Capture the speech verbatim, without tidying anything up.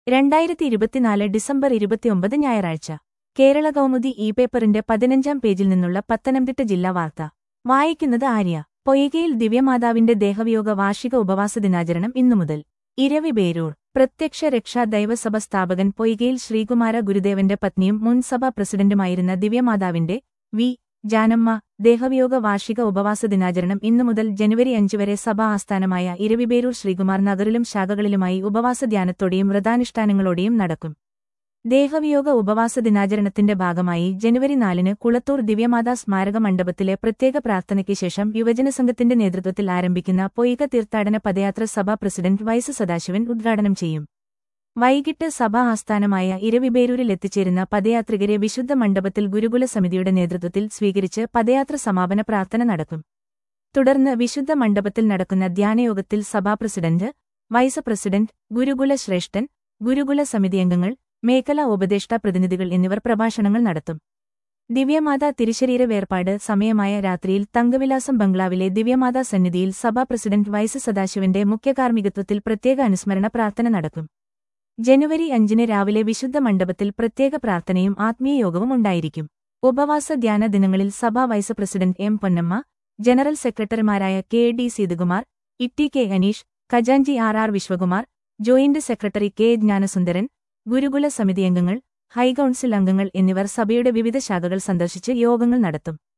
രണ്ടായിരത്തി ഇരുപത്തിനാല് ഡിസംബർ ഇരുപത്തിയൊമ്പത് ഞായറാഴ്ച കേരള കൗമുദി ഇ പേപ്പറിന്റെ പതിനഞ്ചാം പേജിൽ നിന്നുള്ള പത്തനംതിട്ട ജില്ലാ വാർത്ത വായിക്കുന്നത് ആര്യ. പൊയ്കയിൽ ദിവ്യമാതാവിന്റെ ദേഹവിയോഗ വാർഷിക ഉപവാസ ദിനാചരണം ഇന്നുമുതൽ. ഇരവിപേരൂർ പ്രത്യക്ഷ രക്ഷാ ദൈവസഭ സ്ഥാപകൻ പൊയ്കയിൽ ശ്രീകുമാര ഗുരുദേവന്റെ പത്നിയും മുൻ സഭാ പ്രസിഡന്റുമായിരുന്ന ദിവ്യമാതാവിന്റെ വി ജാനമ്മ ദേഹവിയോഗ വാർഷിക ഉപവാസ ദിനാചരണം ഇന്നുമുതൽ ജനുവരി അഞ്ച് വരെ സഭാ ആസ്ഥാനമായ ഇരവിപേരൂർ ശ്രീകുമാർ നഗറിലും ശാഖകളിലുമായി ഉപവാസ ധ്യാനത്തോടെയും വ്രതാനുഷ്ഠാനങ്ങളോടെയും നടക്കും. ദേഹവിയോഗ ഉപവാസ ദിനാചരണത്തിന്റെ ഭാഗമായി ജനുവരി നാലിന് കുളത്തൂർ ദിവ്യമാതാ സ്മാരക മണ്ഡപത്തിലെ പ്രത്യേക പ്രാർത്ഥനയ്ക്ക് ശേഷം യുവജനസംഘത്തിന്റെ നേതൃത്വത്തിൽ ആരംഭിക്കുന്ന പൊയ്ക തീർത്ഥാടന പദയാത്ര സഭാ പ്രസിഡന്റ് വൈസ് സദാശിവൻ ഉദ്ഘാടനം ചെയ്യും. വൈകിട്ട് സഭാ ആസ്ഥാനമായ ഇരവിപേരൂരിൽ എത്തിച്ചേരുന്ന പദയാത്രികരെ വിശുദ്ധ മണ്ഡപത്തിൽ ഗുരുകുല സമിതിയുടെ നേതൃത്വത്തിൽ സ്വീകരിച്ച് പദയാത്ര സമാപന പ്രാർത്ഥന നടക്കും. തുടർന്ന് വിശുദ്ധ മണ്ഡപത്തിൽ നടക്കുന്ന ധ്യാനയോഗത്തിൽ സഭാ പ്രസിഡന്റ്, വൈസ് പ്രസിഡന്റ്, ഗുരുകുല ശ്രേഷ്ഠൻ, ഗുരുകുല സമിതി അംഗങ്ങൾ, മേഖലാ ഉപദേഷ്ടാ പ്രതിനിധികൾ എന്നിവർ പ്രഭാഷണങ്ങൾ നടത്തും. ദിവ്യമാതാ തിരുശരീര വേർപാട് സമയമായ രാത്രിയിൽ തങ്കവിലാസം ബംഗ്ലാവിലെ ദിവ്യമാതാ സന്നിധിയിൽ സഭാ പ്രസിഡന്റ് വൈസ് സദാശിവന്റെ മുഖ്യകാർമ്മികത്വത്തിൽ പ്രത്യേക അനുസ്മരണ പ്രാർത്ഥന നടക്കും. ജനുവരി അഞ്ചിന് രാവിലെ വിശുദ്ധ മണ്ഡപത്തിൽ പ്രത്യേക പ്രാർത്ഥനയും ആത്മീയയോഗവും ഉണ്ടായിരിക്കും. ഉപവാസ ധ്യാന ദിനങ്ങളിൽ സഭാ vice president M Ponnamma, general സെക്രട്ടറിമാരായ K D Seethakumar, Itty K Aneesh, ഖജാൻജി R R Viswakumar, joint secretary K Gnanasundaran, ഗുരുകുല സമിതി അംഗങ്ങൾ, ഹൈക്കൗൺസിൽ അംഗങ്ങൾ എന്നിവർ സഭയുടെ വിവിധ ശാഖകൾ സന്ദർശിച്ച് യോഗങ്ങൾ നടത്തും.